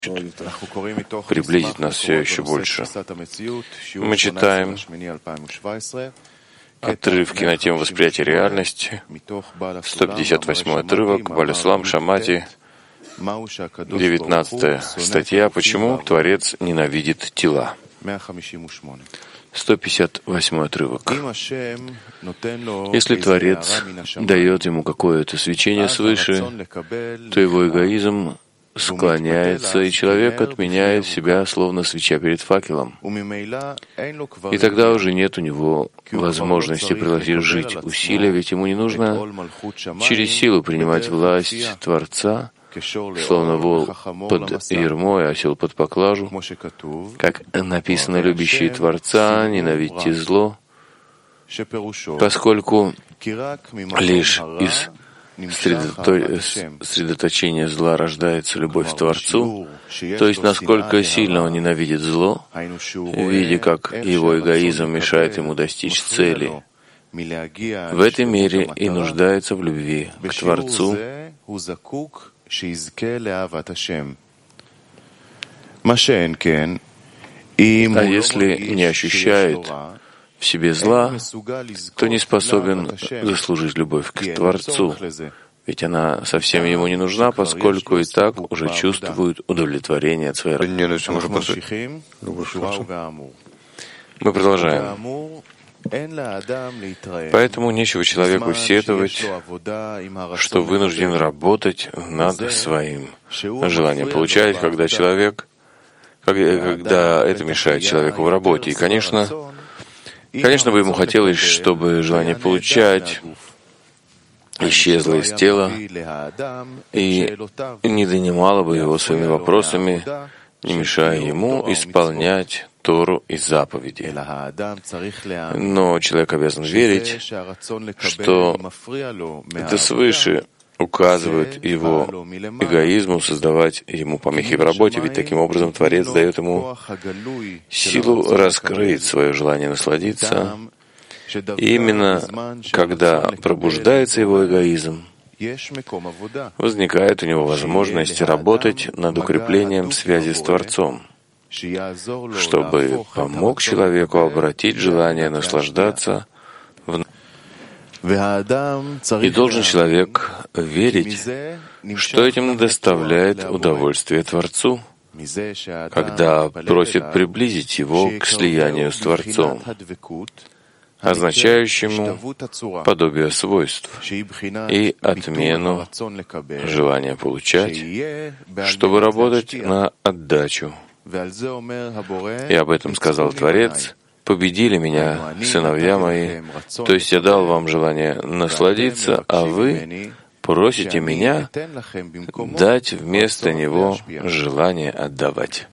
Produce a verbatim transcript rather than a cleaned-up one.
приблизить нас все еще больше. Мы читаем отрывки на тему восприятия реальности, сто пятьдесят восьмой отрывок, Бааль Олам Шамати, девятнадцатая статья «Почему Творец ненавидит тела?» сто пятьдесят восьмой отрывок. Если Творец дает ему какое-то свечение свыше, то его эгоизм склоняется, и человек отменяет себя, словно свеча перед факелом. И тогда уже нет у него возможности приложить усилия, ведь ему не нужно через силу принимать власть Творца, словно вол под ярмо и осел под поклажу. Как написано: «Любящие Творца, ненавидьте зло», поскольку лишь из средоточения зла рождается любовь к Творцу, то есть насколько сильно он ненавидит зло, видя, как его эгоизм мешает ему достичь цели, в этой мере и нуждается в любви к Творцу. А если не ощущает в себе зла, то не способен заслужить любовь к Творцу, ведь она совсем ему не нужна, поскольку и так уже чувствует удовлетворение от своей работы. Мы продолжаем. Поэтому нечего человеку сетовать, что вынужден работать над своим желанием получать, когда человек, когда это мешает человеку в работе. И, конечно, конечно бы ему хотелось, чтобы желание получать исчезло из тела и не донимало бы его своими вопросами, не мешая ему исполнять Тору и заповеди. Но человек обязан верить, что это свыше указывает его эгоизму создавать ему помехи в работе, ведь таким образом Творец дает ему силу раскрыть свое желание насладиться. И именно когда пробуждается его эгоизм, возникает у него возможность работать над укреплением связи с Творцом, чтобы помог человеку обратить желание наслаждаться в... И должен человек верить, что этим доставляет удовольствие Творцу, когда просит приблизить его к слиянию с Творцом, означающему подобие свойств и отмену желания получать, чтобы работать на отдачу. И об этом сказал Творец: «Победили меня, сыновья мои, то есть я дал вам желание насладиться, а вы просите меня дать вместо него желание отдавать».